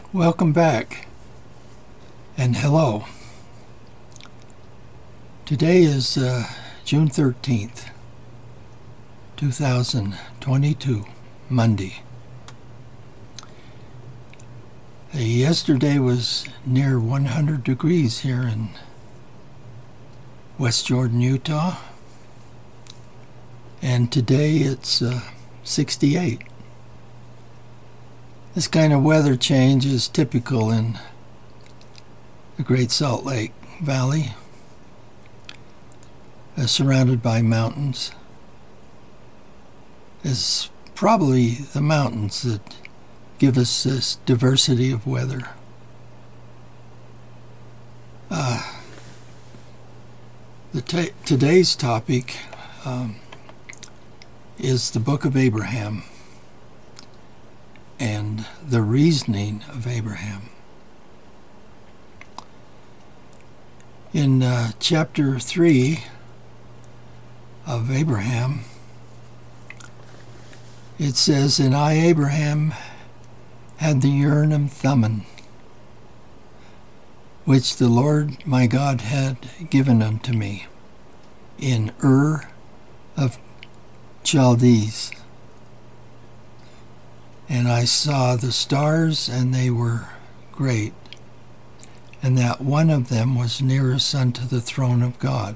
Welcome back, and hello. Today is June 13th, 2022, Monday. Yesterday was near 100 degrees here in West Jordan, Utah, and today it's 68. This kind of weather change is typical in the Great Salt Lake Valley, surrounded by mountains. It's probably the mountains that give us this diversity of weather. Today's topic is the Book of Abraham and the reasoning of Abraham. In chapter 3 of Abraham, it says, "And I, Abraham, had the Urim Thummim, which the Lord my God had given unto me, in Ur of Chaldees. And I saw the stars, and they were great, and that one of them was nearest unto the throne of God.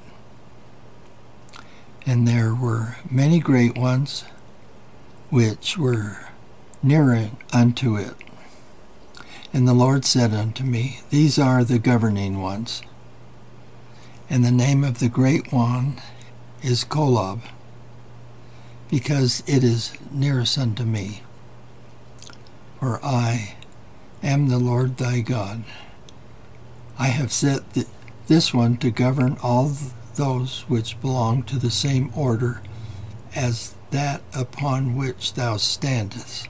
And there were many great ones, which were nearer unto it. And the Lord said unto me, These are the governing ones. And the name of the great one is Kolob, because it is nearest unto me. For I am the Lord thy God. I have set this one to govern all those which belong to the same order as that upon which thou standest.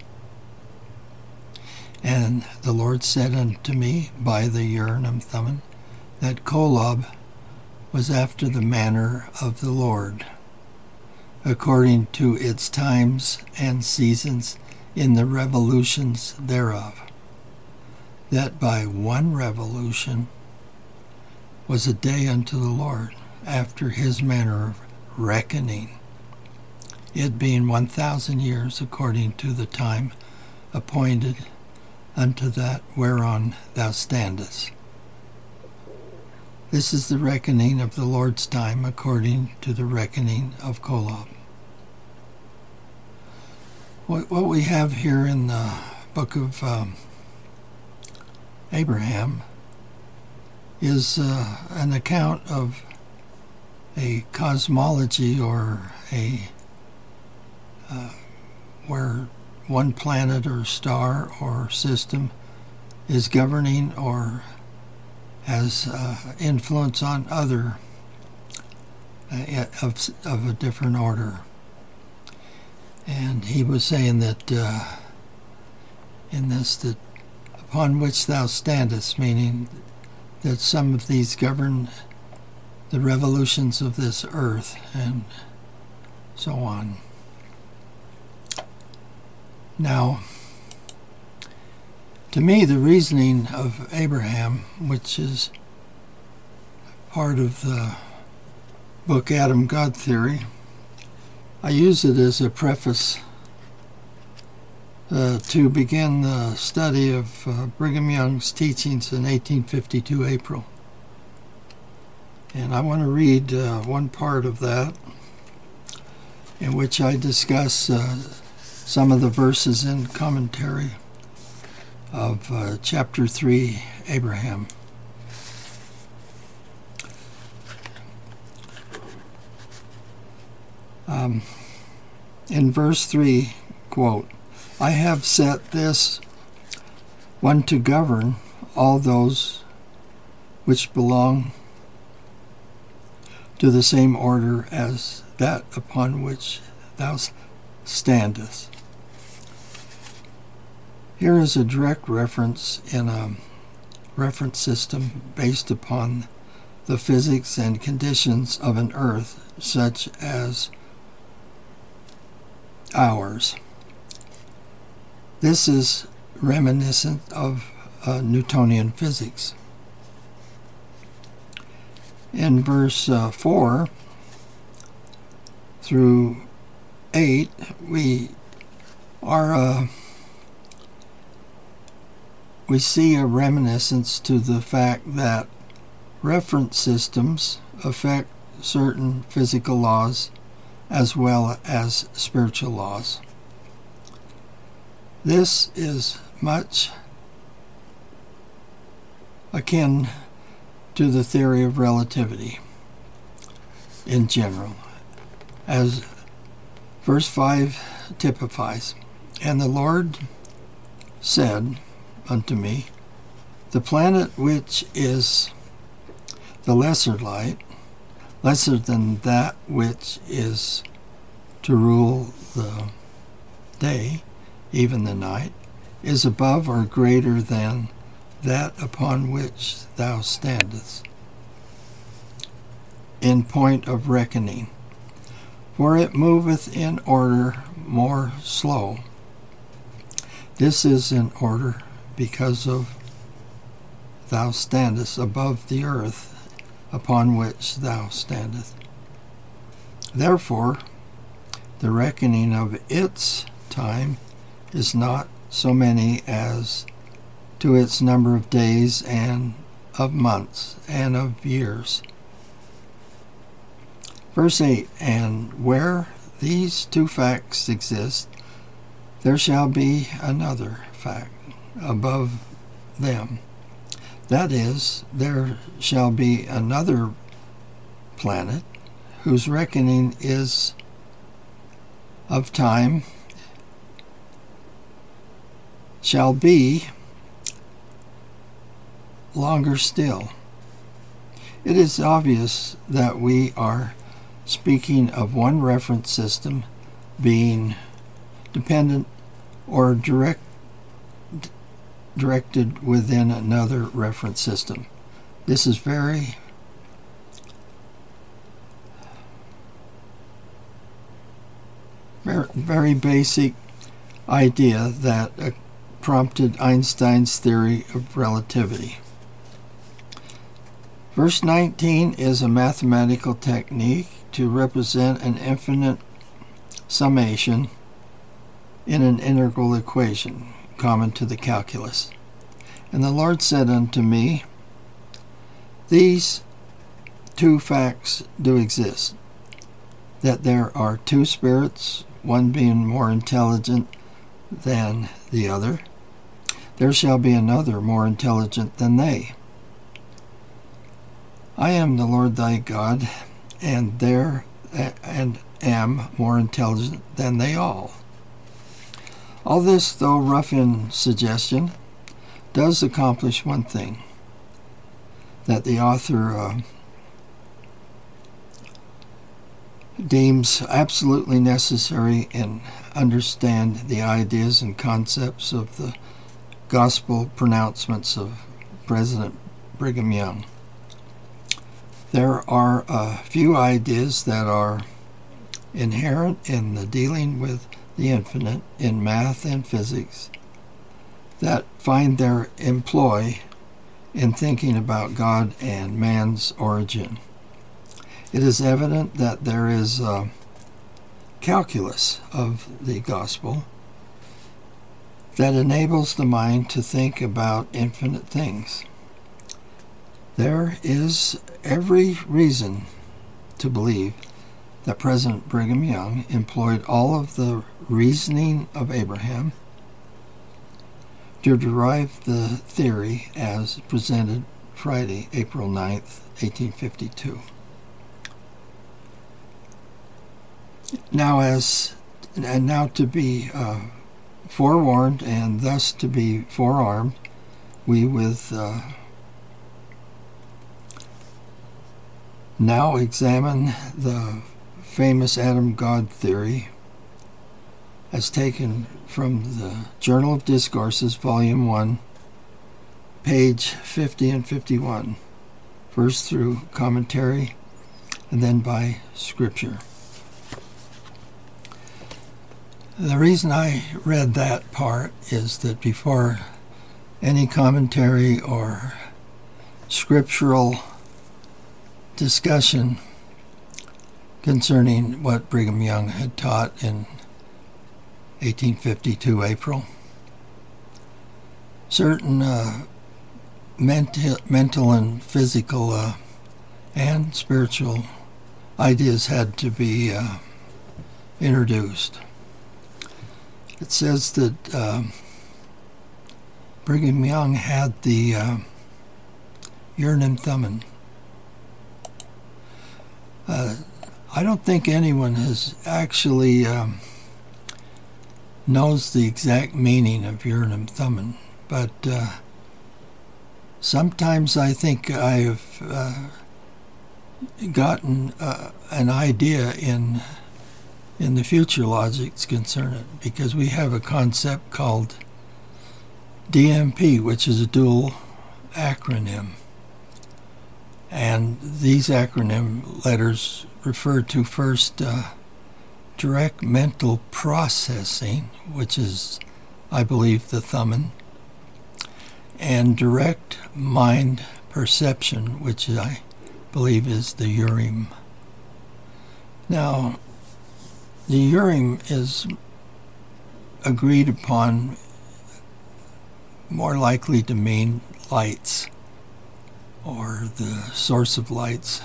And the Lord said unto me by the Urim Thummim, that Kolob was after the manner of the Lord, according to its times and seasons in the revolutions thereof, that by one revolution was a day unto the Lord, after his manner of reckoning, it being 1,000 years according to the time appointed unto that whereon thou standest. This is the reckoning of the Lord's time according to the reckoning of Kolob." What we have here in the book of Abraham is an account of a cosmology, or where one planet or star or system is governing or has influence on other of a different order. And he was saying that in this, that upon which thou standest, meaning that some of these govern the revolutions of this earth and so on. Now, to me, the reasoning of Abraham, which is part of the book Adam God Theory, I use it as a preface to begin the study of Brigham Young's teachings in 1852 April. And I want to read one part of that, in which I discuss some of the verses in commentary of chapter 3, Abraham. In verse 3, quote, "I have set this one to govern all those which belong to the same order as that upon which thou standest." Here is a direct reference in a reference system based upon the physics and conditions of an earth such as ours. This is reminiscent of Newtonian physics. In verse 4 through 8, we see a reminiscence to the fact that reference systems affect certain physical laws as well as spiritual laws. This is much akin to the theory of relativity in general, as verse 5 typifies. And the Lord said unto me, the planet which is the lesser light, lesser than that which is to rule the day, even the night, is above or greater than that upon which thou standest, in point of reckoning. For it moveth in order more slow. This is in order because of thou standest above the earth upon which thou standest. Therefore, the reckoning of its time is not so many as to its number of days and of months and of years. Verse 8, and where these two facts exist, there shall be another fact above them. That is, there shall be another planet whose reckoning is of time shall be longer still. It is obvious that we are speaking of one reference system being dependent or directed within another reference system. This is very basic idea that prompted Einstein's theory of relativity. Verse 19 is a mathematical technique to represent an infinite summation in an integral equation common to the calculus. And the Lord said unto me, these two facts do exist, that there are two spirits, one being more intelligent than the other. There shall be another more intelligent than they. I am the Lord thy God, and am more intelligent than they all. All this, though rough in suggestion, does accomplish one thing that the author deems absolutely necessary in understand the ideas and concepts of the gospel pronouncements of President Brigham Young. There are a few ideas that are inherent in the dealing with the infinite in math and physics that find their employ in thinking about God and man's origin. It is evident that there is a calculus of the gospel that enables the mind to think about infinite things. There is every reason to believe that President Brigham Young employed all of the reasoning of Abraham to derive the theory as presented Friday, April 9th, 1852. Now to be forewarned and thus to be forearmed, we with now examine the famous Adam-God theory as taken from the Journal of Discourses, Volume 1, page 50 and 51, first through commentary and then by Scripture. The reason I read that part is that before any commentary or scriptural discussion concerning what Brigham Young had taught in 1852 April. Certain mental and physical and spiritual ideas had to be introduced. It says that Brigham Young had the Urim Thummim. I don't think anyone has actually knows the exact meaning of Urim Thummim, but sometimes I think I've gotten an idea in the future logics concerning it, because we have a concept called DMP, which is a dual acronym. And these acronym letters refer to first direct mental processing, which is, I believe, the Thummim, and direct mind perception, which I believe is the Urim. Now, the Urim is agreed upon more likely to mean lights, or the source of lights.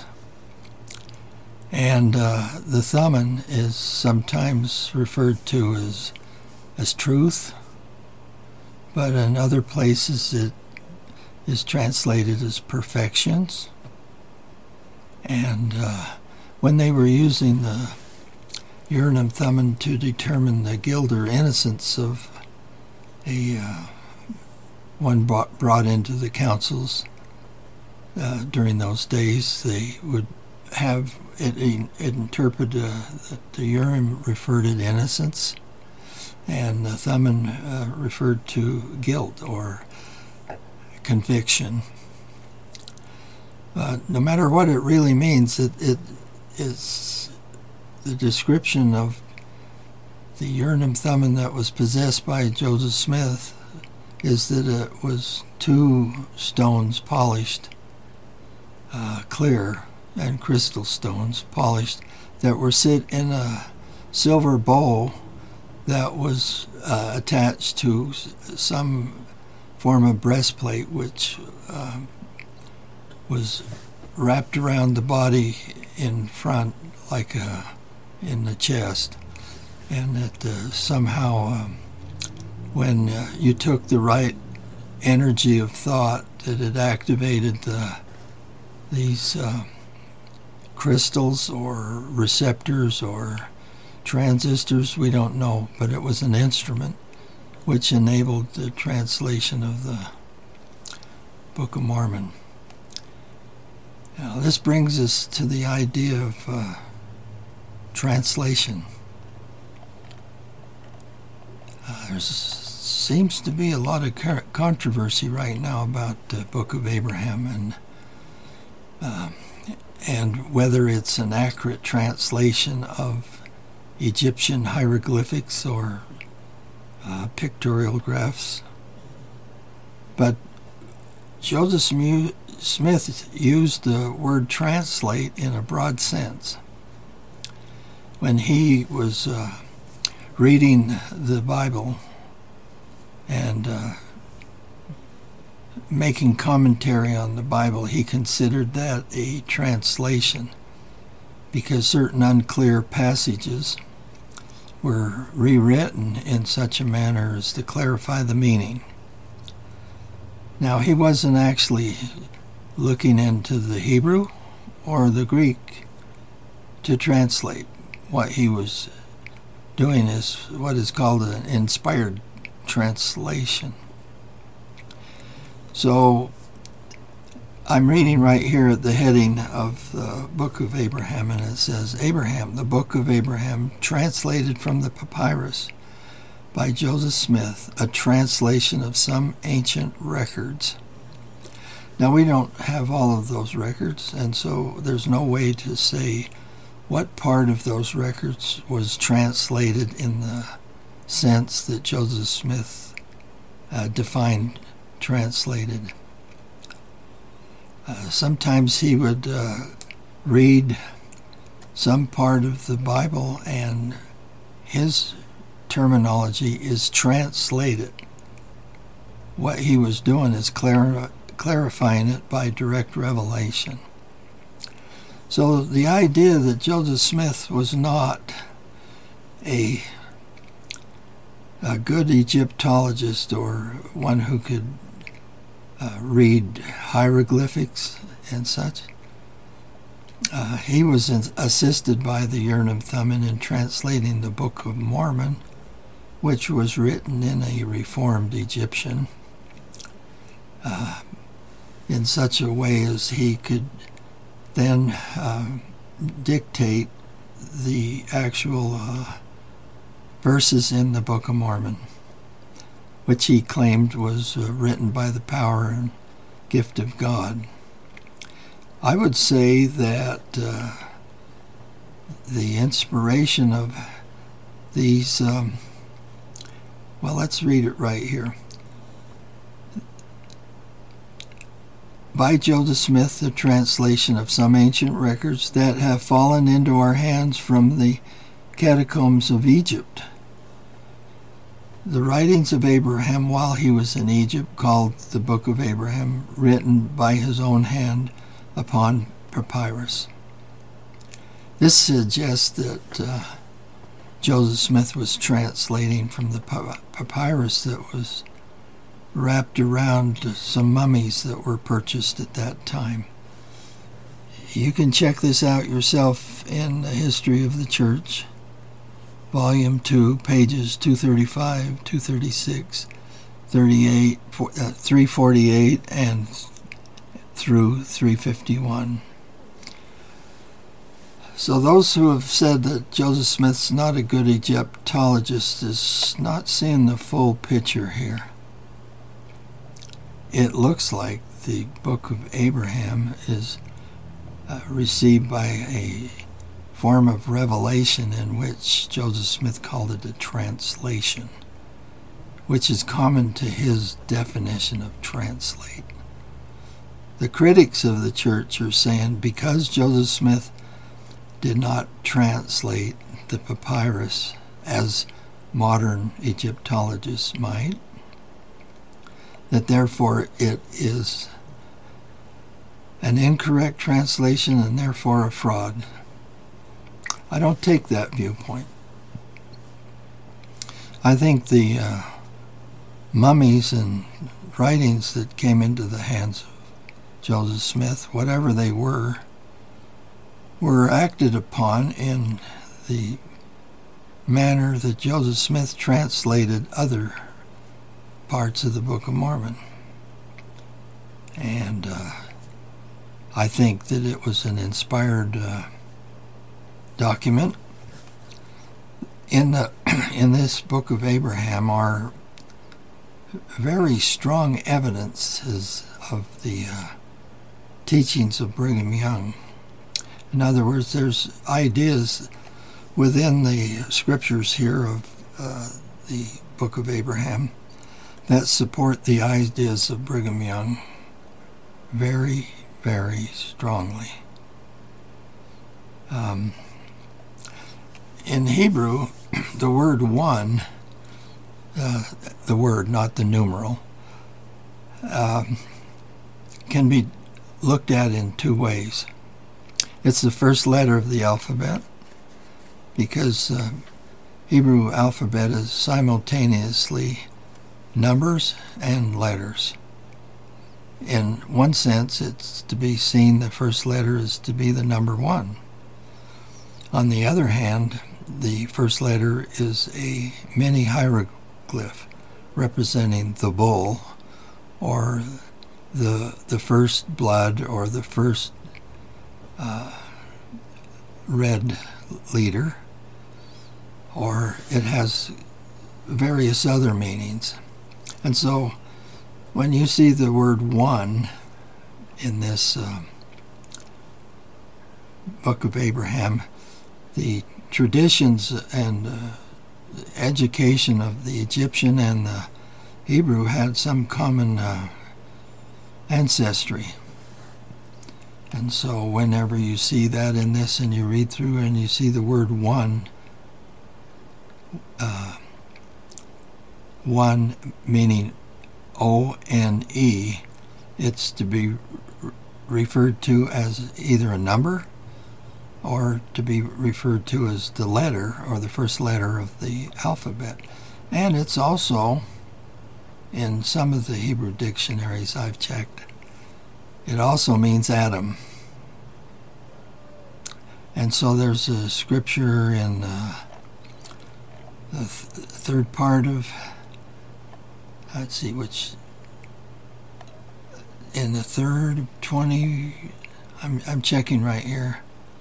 And the Thummim is sometimes referred to as truth, but in other places it is translated as perfections. And when they were using the Urim Thummim to determine the guilt or innocence of one brought into the councils during those days, they would have it interpreted that the Urim referred to innocence, and the Thummim referred to guilt or conviction. No matter what it really means, it is the description of the Urim Thummim that was possessed by Joseph Smith is that it was two stones polished clear, and crystal stones polished, that were set in a silver bowl that was attached to some form of breastplate, which was wrapped around the body in front, like in the chest, and that somehow when you took the right energy of thought, that it activated these crystals or receptors or transistors, we don't know, but it was an instrument which enabled the translation of the Book of Mormon. Now, this brings us to the idea of translation. There seems to be a lot of controversy right now about the Book of Abraham and whether it's an accurate translation of Egyptian hieroglyphics or pictorial graphs. But Joseph Smith used the word translate in a broad sense. When he was reading the Bible and making commentary on the Bible, he considered that a translation, because certain unclear passages were rewritten in such a manner as to clarify the meaning. Now, he wasn't actually looking into the Hebrew or the Greek to translate. What he was doing is what is called an inspired translation. So I'm reading right here at the heading of the Book of Abraham, and it says, Abraham, the Book of Abraham, translated from the papyrus by Joseph Smith, a translation of some ancient records. Now, we don't have all of those records, and so there's no way to say what part of those records was translated in the sense that Joseph Smith defined translated. Sometimes he would read some part of the Bible and his terminology is translated. What he was doing is clarifying it by direct revelation. So the idea that Joseph Smith was not a good Egyptologist or one who could read hieroglyphics and such, he was assisted by the Urim Thummim in translating the Book of Mormon, which was written in a Reformed Egyptian, in such a way as he could then dictate the actual verses in the Book of Mormon, which he claimed was written by the power and gift of God. I would say that the inspiration of these, well, let's read it right here. By Joseph Smith, the translation of some ancient records that have fallen into our hands from the catacombs of Egypt. The writings of Abraham while he was in Egypt, called the Book of Abraham, written by his own hand upon papyrus. This suggests that Joseph Smith was translating from the papyrus that was wrapped around some mummies that were purchased at that time. You can check this out yourself in the History of the Church, Volume 2, pages 235, 236, 38, 348, and through 351. So those who have said that Joseph Smith's not a good Egyptologist is not seeing the full picture here. It looks like the Book of Abraham is received by a form of revelation in which Joseph Smith called it a translation, which is common to his definition of translate. The critics of the church are saying because Joseph Smith did not translate the papyrus as modern Egyptologists might, that therefore it is an incorrect translation and therefore a fraud. I don't take that viewpoint. I think the mummies and writings that came into the hands of Joseph Smith, whatever they were acted upon in the manner that Joseph Smith translated other parts of the Book of Mormon. And I think that it was an inspired document. In this Book of Abraham are very strong evidences of the teachings of Brigham Young. In other words, there's ideas within the scriptures here of the Book of Abraham that support the ideas of Brigham Young very, very strongly. In Hebrew, the word one, the word, not the numeral, can be looked at in two ways. It's the first letter of the alphabet, because Hebrew alphabet is simultaneously numbers and letters. In one sense, it's to be seen the first letter is to be the number one. On the other hand, the first letter is a mini hieroglyph representing the bull, or the first blood, or the first red leader, or it has various other meanings. And so when you see the word one in this Book of Abraham, the traditions and education of the Egyptian and the Hebrew had some common ancestry. And so whenever you see that in this and you read through and you see the word one, one meaning O-N-E, it's to be referred to as either a number or to be referred to as the letter or the first letter of the alphabet. And it's also, in some of the Hebrew dictionaries I've checked, it also means Adam. And so there's a scripture in the third part of, let's see, which, in the third 20, I'm checking right here.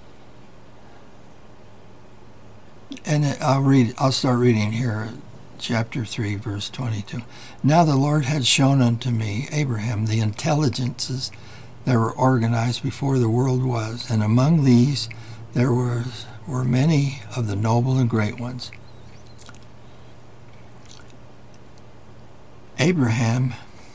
And I'll start reading here, chapter 3, verse 22. Now the Lord had shown unto me, Abraham, the intelligences that were organized before the world was, and among these there were many of the noble and great ones. Abraham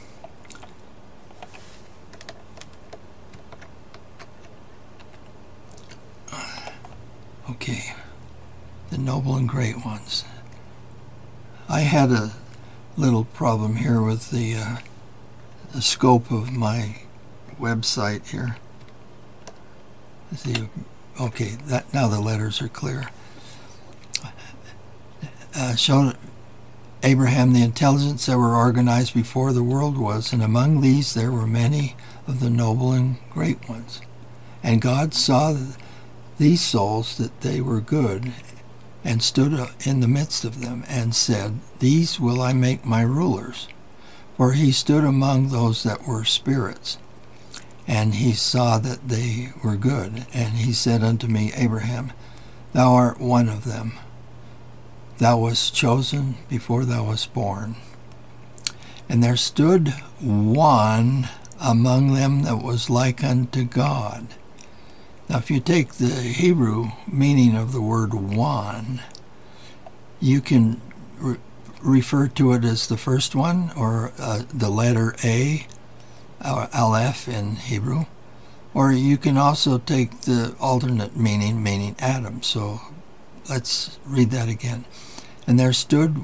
the noble and great ones. I had a little problem here with the scope of my website here. Let's see. Okay, now the letters are clear. Shown Abraham the intelligence that were organized before the world was, and among these there were many of the noble and great ones. And God saw these souls that they were good, and stood in the midst of them, and said, These will I make my rulers. For he stood among those that were spirits, and he saw that they were good. And he said unto me, Abraham, thou art one of them. Thou wast chosen before thou wast born. And there stood one among them that was like unto God. Now, if you take the Hebrew meaning of the word one, you can refer to it as the first one, or the letter A, or Aleph in Hebrew, or you can also take the alternate meaning Adam. So let's read that again. And there stood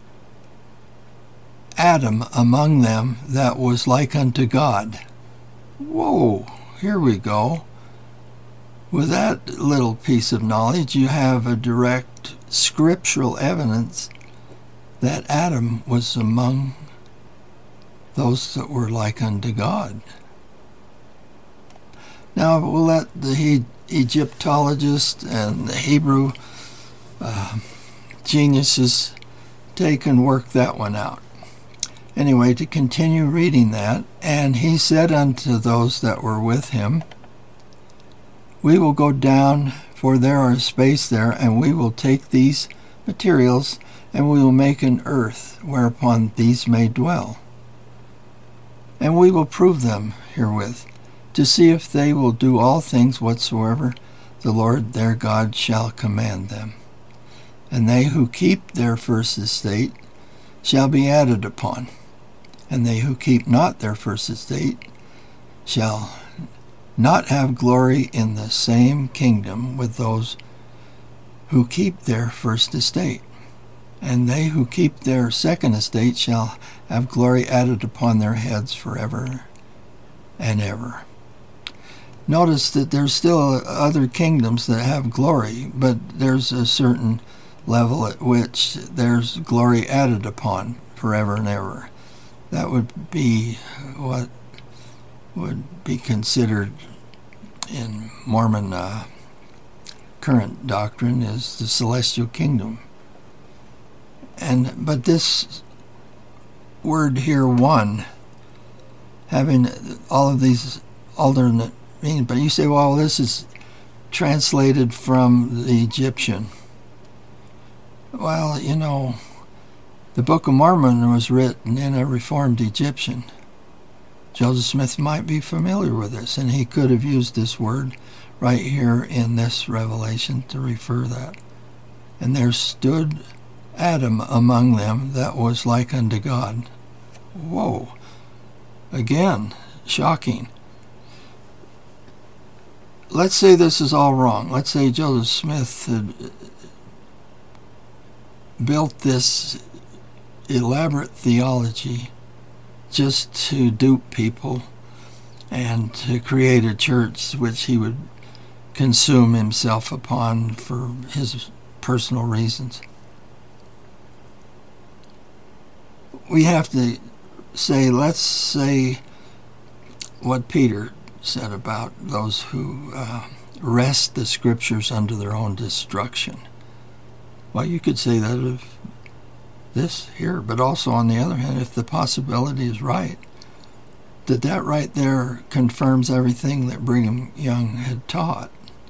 Adam among them that was like unto God. Whoa, here we go. With that little piece of knowledge, you have a direct scriptural evidence that Adam was among those that were like unto God. Now, we'll let the Egyptologists and the Hebrew geniuses take and work that one out. Anyway, to continue reading that, and he said unto those that were with him, We will go down, for there is space there, and we will take these materials, and we will make an earth whereupon these may dwell. And we will prove them herewith, to see if they will do all things whatsoever the Lord their God shall command them. And they who keep their first estate shall be added upon, and they who keep not their first estate shall not have glory in the same kingdom with those who keep their first estate. And they who keep their second estate shall have glory added upon their heads forever and ever. Notice that there's still other kingdoms that have glory, but there's a certain level at which there's glory added upon forever and ever. That would be what would be considered in Mormon current doctrine is the celestial kingdom. But this word here, one, having all of these alternate meanings, but you say, well, this is translated from the Egyptian. Well, you know, the Book of Mormon was written in a Reformed Egyptian. Joseph Smith might be familiar with this, and he could have used this word right here in this revelation to refer that. And there stood Adam among them that was like unto God. Whoa. Again, shocking. Let's say this is all wrong. Let's say Joseph Smith had built this elaborate theology just to dupe people and to create a church which he would consume himself upon for his personal reasons. We have to say, let's say what Peter said about those who wrest the scriptures unto their own destruction. Well, you could say that of this here, but also on the other hand, if the possibility is right, that right there confirms everything that Brigham Young had taught.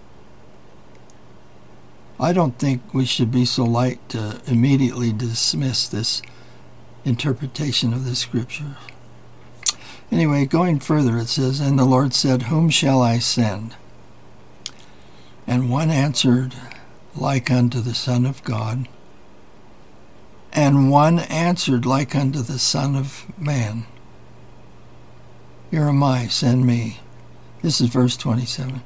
I don't think we should be so light to immediately dismiss this interpretation of the scripture. Anyway, going further, it says, "And the Lord said, Whom shall I send? And one answered, Like unto the Son of God. And one answered, Like unto the Son of Man. Here am I, send me." This is verse 27.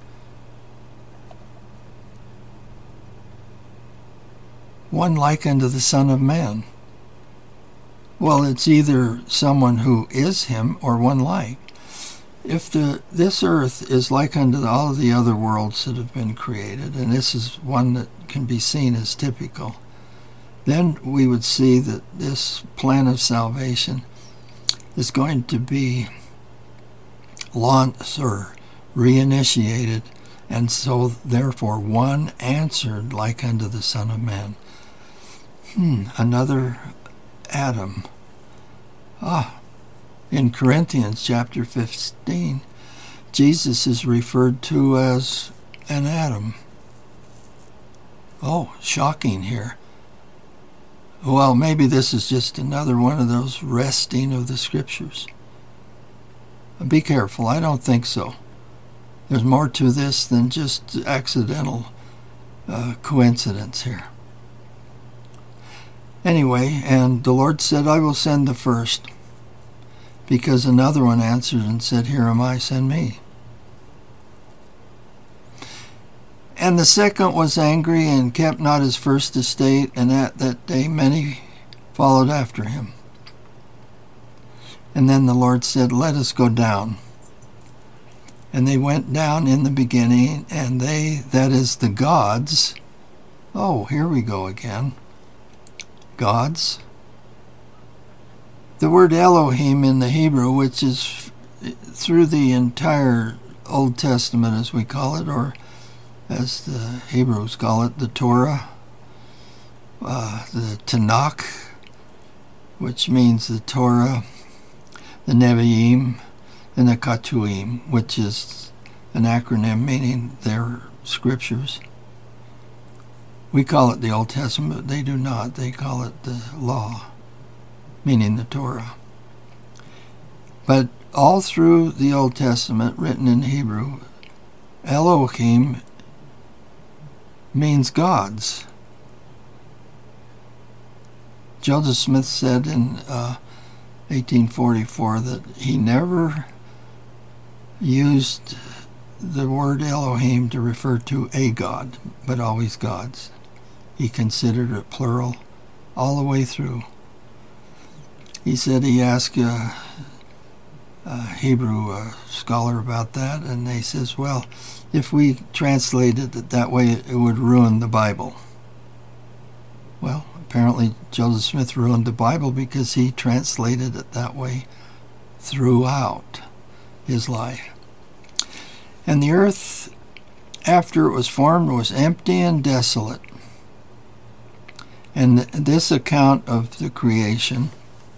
One like unto the Son of Man. Well, it's either someone who is him or one like. If this earth is like unto all of the other worlds that have been created, and this is one that can be seen as typical, then we would see that this plan of salvation is going to be launched or reinitiated, and so therefore one answered like unto the Son of Man. Another Adam. In Corinthians chapter 15, Jesus is referred to as an Adam. Oh, shocking here. Well, maybe this is just another one of those wresting of the scriptures. Be careful, I don't think so. There's more to this than just accidental coincidence here. Anyway, and the Lord said, I will send the first, because another one answered and said, Here am I, send me. And the second was angry and kept not his first estate, and at that day many followed after him. And then the Lord said, Let us go down. And they went down in the beginning, and they, that is the gods, oh, here we go again, gods. The word Elohim in the Hebrew, which is through the entire Old Testament, as we call it, or as the Hebrews call it, the Torah, the Tanakh, which means the Torah, the Nevi'im, and the Ketuim, which is an acronym meaning their scriptures. We call it the Old Testament, but they do not. They call it the law, meaning the Torah. But all through the Old Testament, written in Hebrew, Elohim means gods. Joseph Smith said in 1844 that he never used the word Elohim to refer to a god, but always gods. He considered it plural all the way through. He said he asked a Hebrew scholar about that, and they says, well, if we translated it that way, it would ruin the Bible. Well, apparently Joseph Smith ruined the Bible because he translated it that way throughout his life. And the earth, after it was formed, was empty and desolate. And this account of the creation,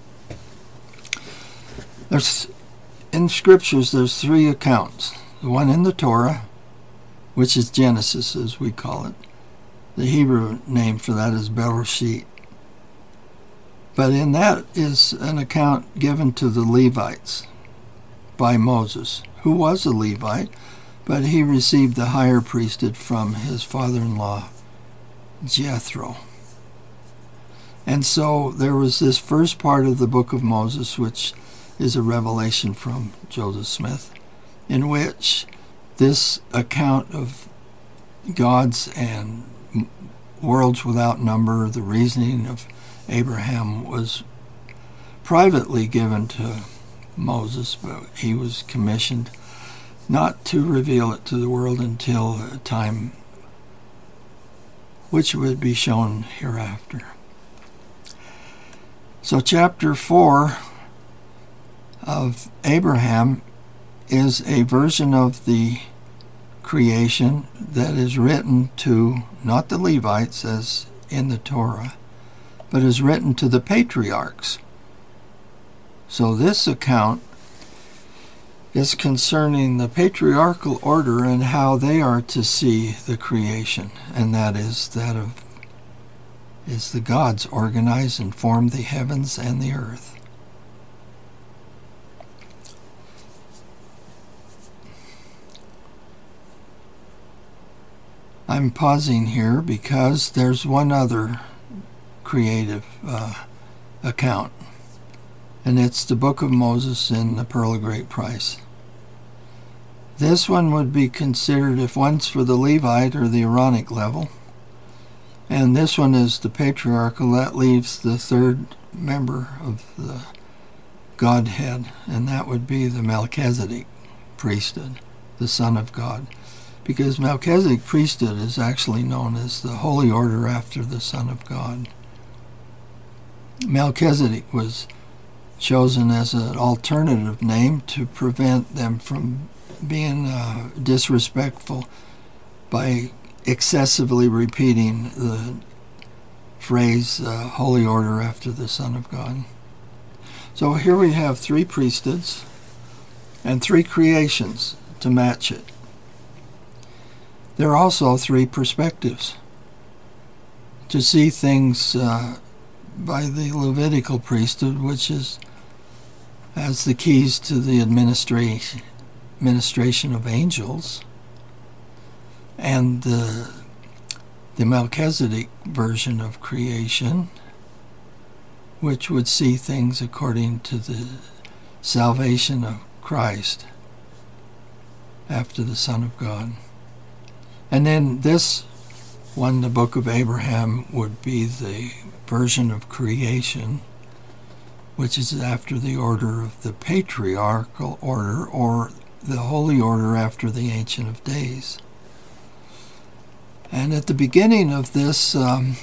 in scriptures there's three accounts. The one in the Torah, which is Genesis as we call it. The Hebrew name for that is Bereshit. But in that is an account given to the Levites by Moses, who was a Levite, but he received the higher priesthood from his father-in-law, Jethro. And so there was this first part of the book of Moses, which is a revelation from Joseph Smith, in which this account of gods and worlds without number, the reasoning of Abraham, was privately given to Moses, but he was commissioned not to reveal it to the world until a time which would be shown hereafter. So chapter 4 of Abraham is a version of the creation that is written to, not the Levites as in the Torah, but is written to the patriarchs. So this account is concerning the patriarchal order and how they are to see the creation, and that is the gods organize and form the heavens and the earth. I'm pausing here because there's one other creative account, and it's the Book of Moses in the Pearl of Great Price. This one would be considered, if one's for the Levite or the Aaronic level, and this one is the patriarchal. That leaves the third member of the Godhead, and that would be the Melchizedek priesthood, the Son of God. Because Melchizedek priesthood is actually known as the Holy Order after the Son of God. Melchizedek was chosen as an alternative name to prevent them from being disrespectful by excessively repeating the phrase Holy Order after the Son of God. So here we have 3 priesthoods and 3 creations to match it. There are also 3 perspectives to see things by the Levitical priesthood, which has the keys to the administration of angels, and the Melchizedek version of creation, which would see things according to the salvation of Christ after the Son of God. And then this one, the Book of Abraham, would be the version of creation, which is after the order of the patriarchal order, or the Holy Order after the Ancient of Days. And at the beginning of this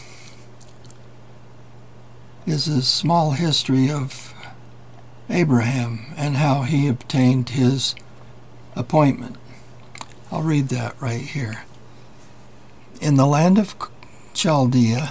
is a small history of Abraham and how he obtained his appointment. I'll read that right here. In the land of Chaldeans,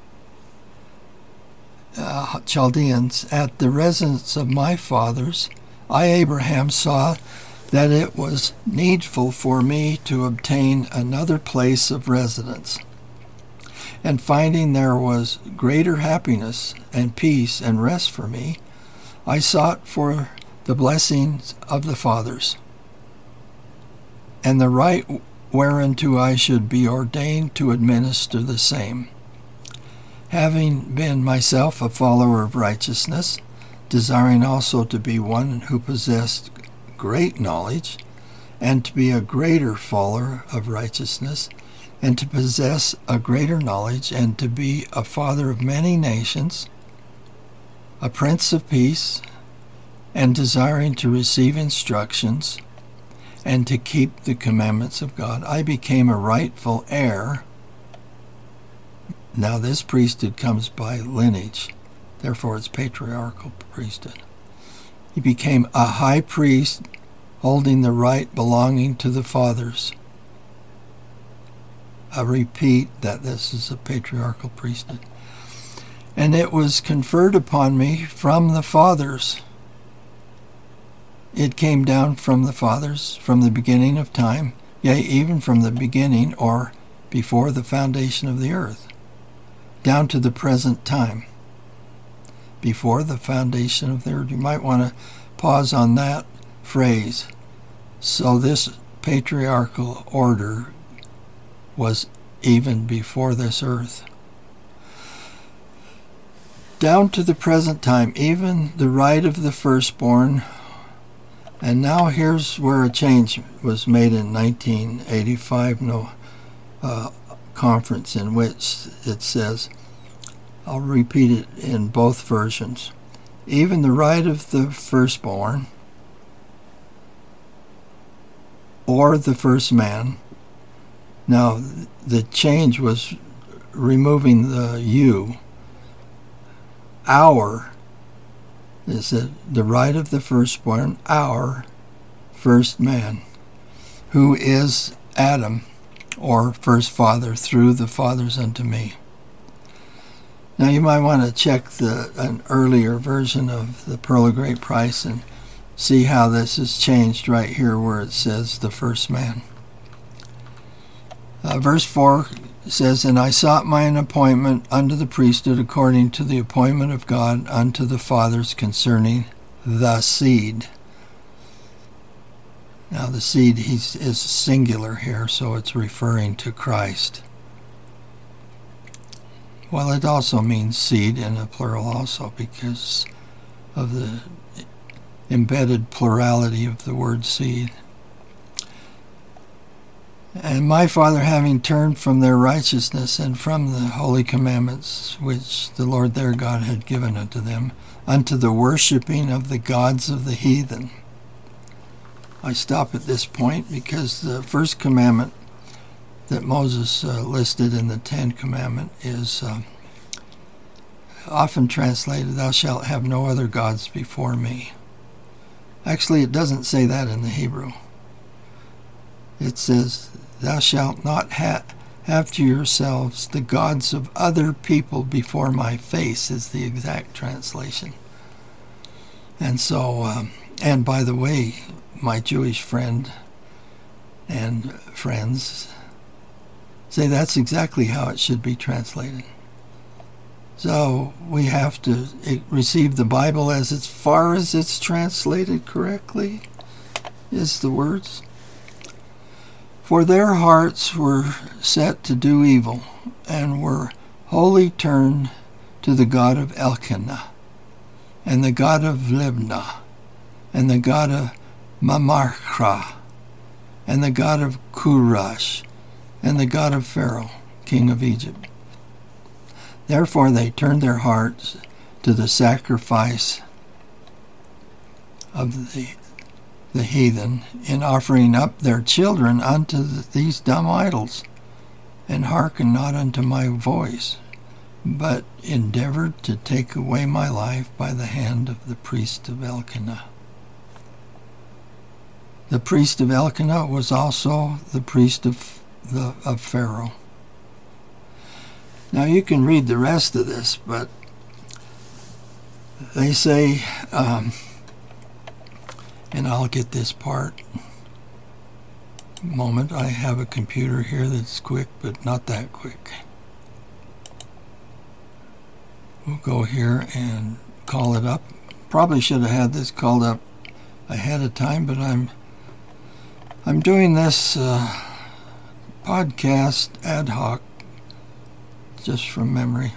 at the residence of my fathers, I, Abraham, saw that it was needful for me to obtain another place of residence. And finding there was greater happiness and peace and rest for me, I sought for the blessings of the fathers, and the right whereunto I should be ordained to administer the same. Having been myself a follower of righteousness, desiring also to be one who possessed great knowledge, and to be a greater follower of righteousness, and to possess a greater knowledge, and to be a father of many nations, a prince of peace, and desiring to receive instructions, and to keep the commandments of God, I became a rightful heir. Now this priesthood comes by lineage, therefore it's patriarchal priesthood. He became a high priest, holding the right belonging to the fathers. I repeat that this is a patriarchal priesthood. And it was conferred upon me from the fathers. It came down from the fathers from the beginning of time, yea, even from the beginning or before the foundation of the earth, down to the present time, before the foundation of the earth. You might want to pause on that phrase. So this patriarchal order was even before this earth. down to the present time, even the right of the firstborn. And now here's where a change was made in 1985 conference, in which it says, I'll repeat it in both versions, even the right of the firstborn or the first man. Now the change was removing the you. Our is the right of the firstborn, our first man, who is Adam, or first father, through the fathers unto me. Now you might want to check an earlier version of the Pearl of Great Price and see how this is changed right here where it says the first man. Verse 4 says, And I sought mine appointment unto the priesthood according to the appointment of God unto the fathers concerning the seed. Now the seed is singular here, so it's referring to Christ. Well, it also means seed in a plural also because of the embedded plurality of the word seed. And my Father, having turned from their righteousness and from the holy commandments which the Lord their God had given unto them, unto the worshipping of the gods of the heathen. I stop at this point because the first commandment that Moses listed in the Ten Commandment is often translated, Thou shalt have no other gods before me. Actually, it doesn't say that in the Hebrew. It says, Thou shalt not have to yourselves the gods of other people before my face, is the exact translation. And so, and by the way, my Jewish friend and friends say that's exactly how it should be translated. So we have to receive the Bible as far as it's translated correctly, is the words. For their hearts were set to do evil, and were wholly turned to the God of Elkanah, and the God of Libnah, and the God of Mamarchah, and the God of Kurash, and the God of Pharaoh, king of Egypt. Therefore they turned their hearts to the sacrifice of the heathen, in offering up their children unto these dumb idols, and hearkened not unto my voice, but endeavored to take away my life by the hand of the priest of Elkanah. The priest of Elkanah was also the priest of Pharaoh. Now you can read the rest of this, but they say, and I'll get this part moment. I have a computer here that's quick, but not that quick. We'll go here and call it up. Probably should have had this called up ahead of time, but I'm doing this podcast ad hoc, just from memory.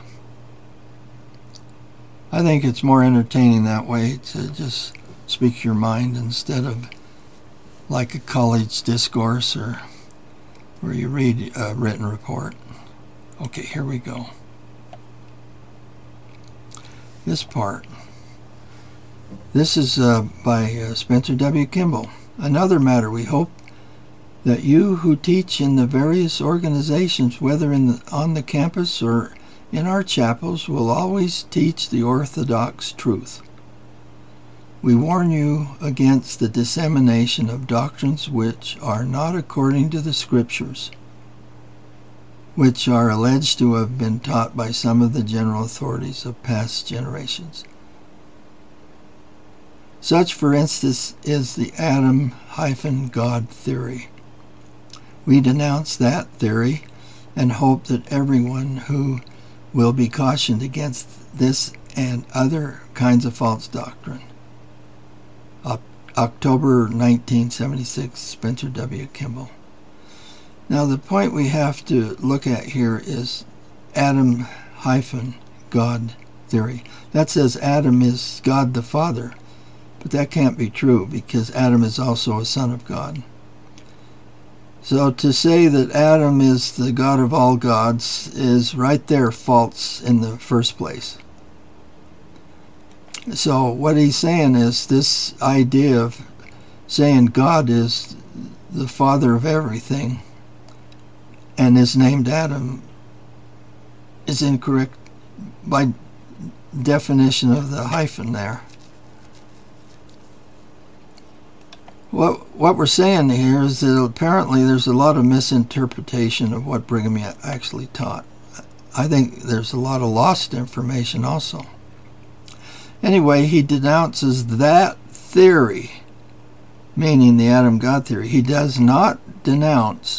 I think it's more entertaining that way, to just speak your mind instead of like a college discourse or where you read a written report. Okay, here we go. This part. This is by Spencer W. Kimball. Another matter, we hope that you who teach in the various organizations, whether on the campus or in our chapels, will always teach the orthodox truth. We warn you against the dissemination of doctrines which are not according to the Scriptures, which are alleged to have been taught by some of the general authorities of past generations. Such, for instance, is the Adam-God theory. We denounce that theory and hope that everyone who will be cautioned against this and other kinds of false doctrine. October 1976, Spencer W. Kimball. Now the point we have to look at here is Adam-God theory. That says Adam is God the Father, but that can't be true because Adam is also a son of God. So to say that Adam is the God of all gods is right there false in the first place. So what he's saying is this idea of saying God is the father of everything and is named Adam is incorrect by definition of the hyphen there. What we're saying here is that apparently there's a lot of misinterpretation of what Brigham Young actually taught. I think there's a lot of lost information also. Anyway, he denounces that theory, meaning the Adam God theory. He does not denounce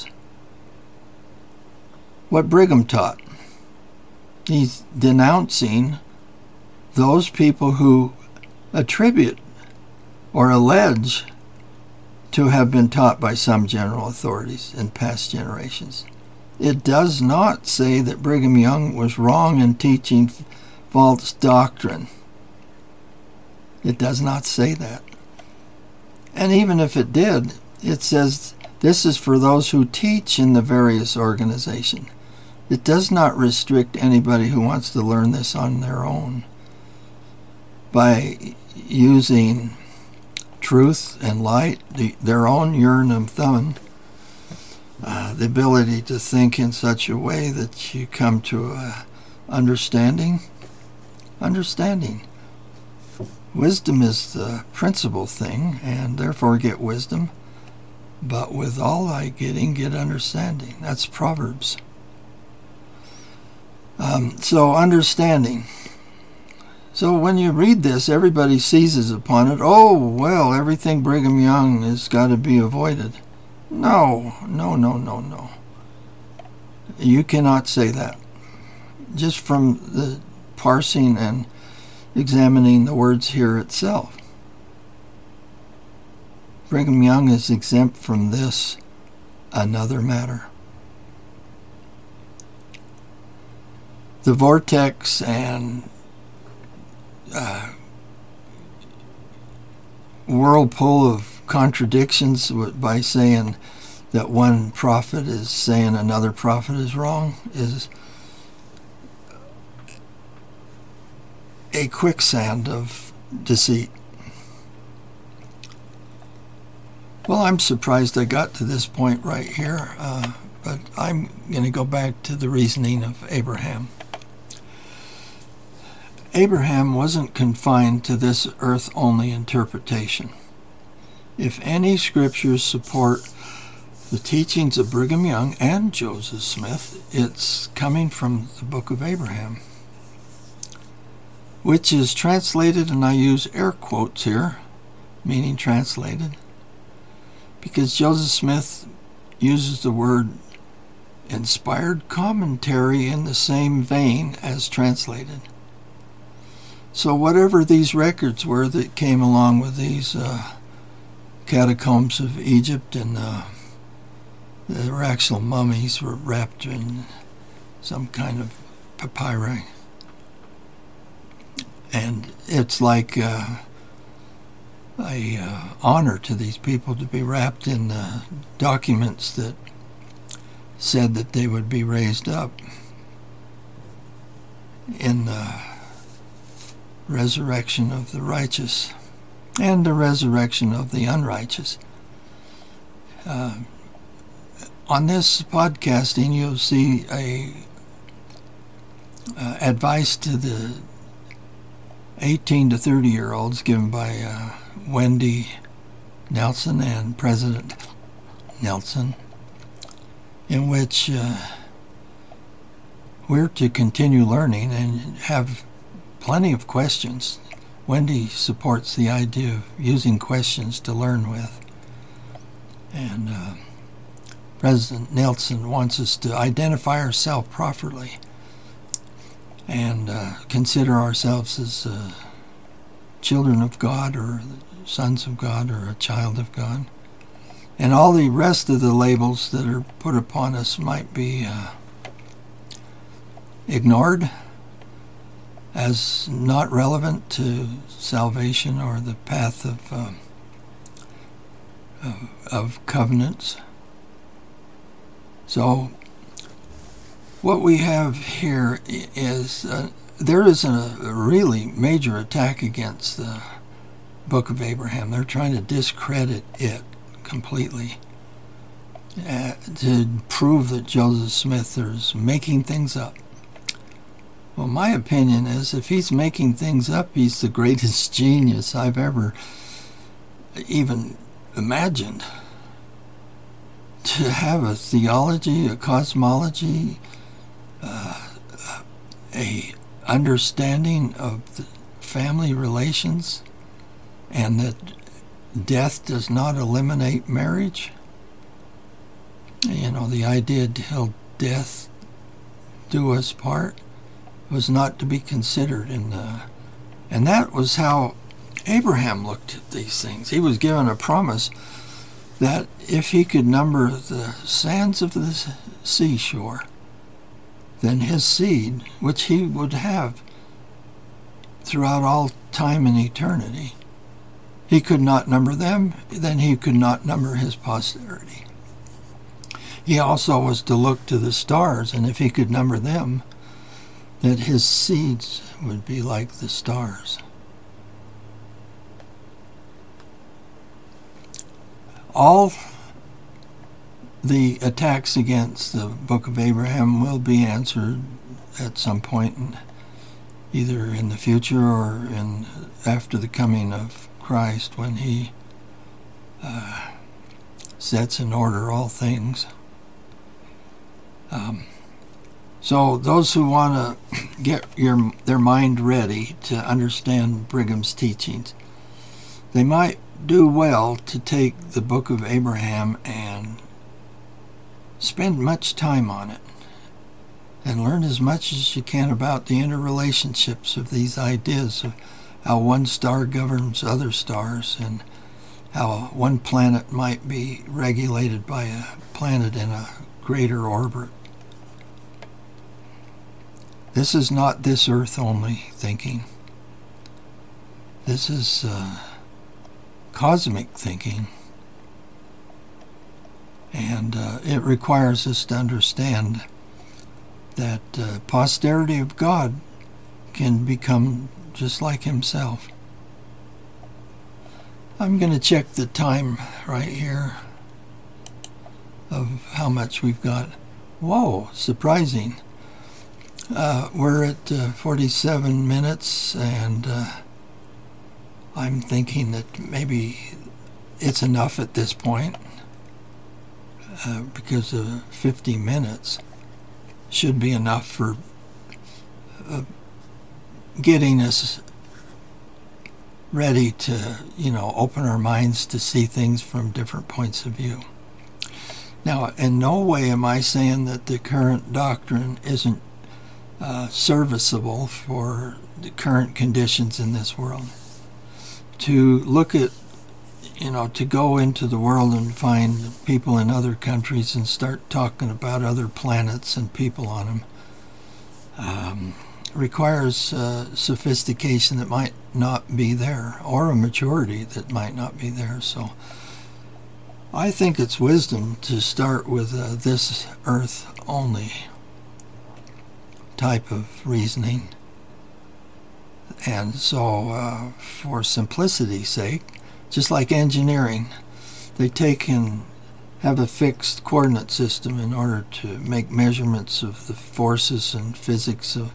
what Brigham taught. He's denouncing those people who attribute or allege to have been taught by some general authorities in past generations. It does not say that Brigham Young was wrong in teaching false doctrine. It does not say that. And even if it did, it says this is for those who teach in the various organizations. It does not restrict anybody who wants to learn this on their own by using truth and light, their own Urim Thummim, the ability to think in such a way that you come to understanding. Wisdom is the principal thing, and therefore get wisdom. But with all thy getting, get understanding. That's Proverbs. So understanding. So when you read this, everybody seizes upon it. Oh, well, everything Brigham Young has got to be avoided. No. You cannot say that. Just from the parsing and examining the words here itself. Brigham Young is exempt from this another matter. The vortex and whirlpool of contradictions by saying that one prophet is saying another prophet is wrong is a quicksand of deceit. Well, I'm surprised I got to this point right here, but I'm going to go back to the reasoning of Abraham. Abraham wasn't confined to this earth-only interpretation. If any scriptures support the teachings of Brigham Young and Joseph Smith, it's coming from the book of Abraham, which is translated, and I use air quotes here, meaning translated, because Joseph Smith uses the word inspired commentary in the same vein as translated. So whatever these records were that came along with these catacombs of Egypt, and the actual mummies were wrapped in some kind of papyri. And it's like a honor to these people to be wrapped in documents that said that they would be raised up in the resurrection of the righteous and the resurrection of the unrighteous. On this podcasting, you'll see advice to the 18 to 30-year-olds given by Wendy Nelson and President Nelson, in which we're to continue learning and have plenty of questions. Wendy supports the idea of using questions to learn with. And President Nelson wants us to identify ourselves properly and consider ourselves as children of God or sons of God or a child of God. And all the rest of the labels that are put upon us might be ignored as not relevant to salvation or the path of covenants. So what we have here is there is a really major attack against the Book of Abraham. They're trying to discredit it completely to prove that Joseph Smith is making things up. Well, my opinion is if he's making things up, he's the greatest genius I've ever even imagined. To have a theology, a cosmology, a understanding of the family relations, and that death does not eliminate marriage. You know, the idea till death do us part was not to be considered and that was how Abraham looked at these things. He was given a promise that if he could number the sands of the seashore, then his seed, which he would have throughout all time and eternity, he could not number them, then he could not number his posterity. He also was to look to the stars, and if he could number them, that his seeds would be like the stars. All the attacks against the Book of Abraham will be answered at some point, either in the future or after the coming of Christ, when he sets in order all things. So those who want to get their mind ready to understand Brigham's teachings, they might do well to take the Book of Abraham and spend much time on it and learn as much as you can about the interrelationships of these ideas of how one star governs other stars and how one planet might be regulated by a planet in a greater orbit. This is not this earth only thinking. This is cosmic thinking. And it requires us to understand that posterity of God can become just like himself. I'm going to check the time right here of how much we've got. Whoa, surprising. We're at 47 minutes, and I'm thinking that maybe it's enough at this point, because 50 minutes should be enough for getting us ready to, open our minds to see things from different points of view. Now, in no way am I saying that the current doctrine isn't serviceable for the current conditions in this world. To look at, to go into the world and find people in other countries and start talking about other planets and people on them requires sophistication that might not be there, or a maturity that might not be there. So I think it's wisdom to start with this earth only type of reasoning. And so for simplicity's sake, just like engineering, they take and have a fixed coordinate system in order to make measurements of the forces and physics of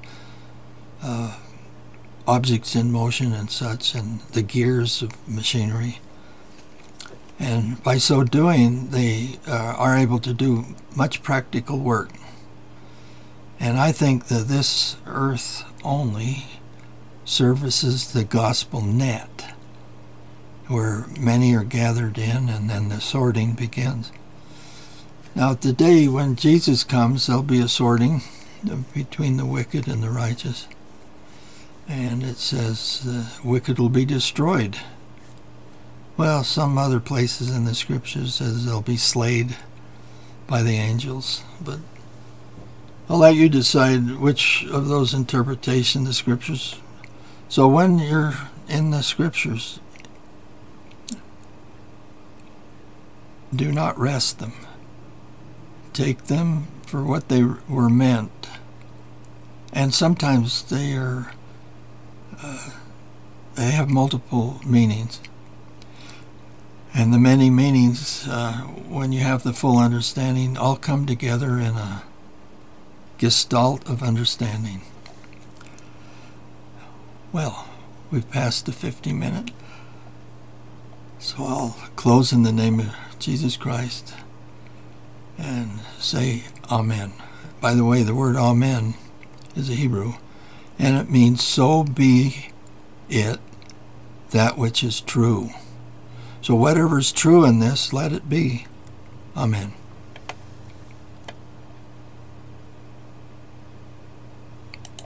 objects in motion and such, and the gears of machinery. And by so doing, they are able to do much practical work. And I think that this earth only services the gospel net, where many are gathered in, and then the sorting begins. Now, at the day when Jesus comes, there'll be a sorting between the wicked and the righteous. And it says the wicked will be destroyed. Well, some other places in the scriptures says they'll be slayed by the angels. But I'll let you decide which of those interpretation the scriptures. So when you're in the scriptures, do not wrest them. Take them for what they were meant. And sometimes they have multiple meanings. And the many meanings, when you have the full understanding, all come together in a gestalt of understanding. Well, we've passed the 50-minute. So I'll close in the name of Jesus Christ and say Amen. By the way, the word Amen is a Hebrew, and it means so be it that which is true. So whatever is true in this, let it be. Amen.